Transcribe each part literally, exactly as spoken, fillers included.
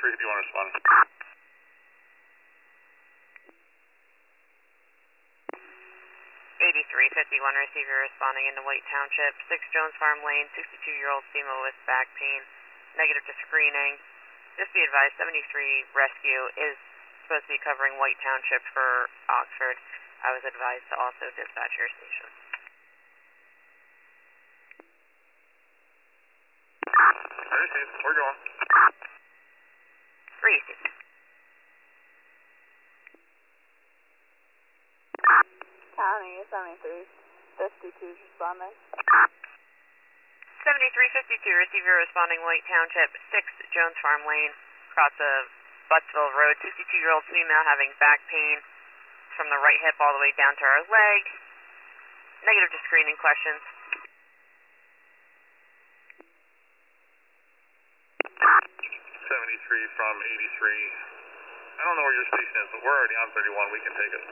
seventy-three fifty-one responding. eighty-three fifty-one receiver responding into White Township, six Jones Farm Lane, sixty-two-year-old female with back pain, negative to screening. Just be advised, seventy-three rescue is supposed to be covering White Township for Oxford. I was advised to also dispatch your station. Receive, we're going. Receive. County seventy-three fifty-two responding. seventy-three fifty-two receiver responding White Township, six Jones Farm Lane, across of Buttsville Road, sixty-two-year-old female having back pain from the right hip all the way down to her leg. Negative to screening questions. seventy-three from eighty-three. I don't know where your station is, but we're already on thirty-one. We can take it.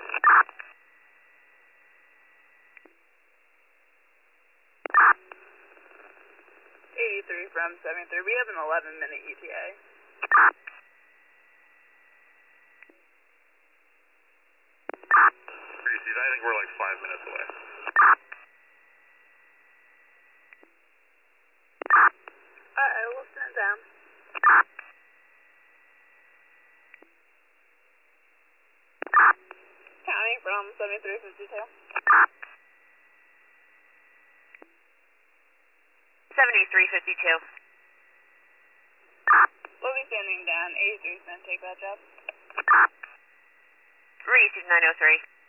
eighty-three from seventy-three. We have an eleven minute E T A. Receive, I think we're like five minutes away. Alright, we'll stand down. County from seventy-three fifty-two. seventy-three fifty-two. We'll be standing down. eighty-three is going to take that job. Receive nine oh three.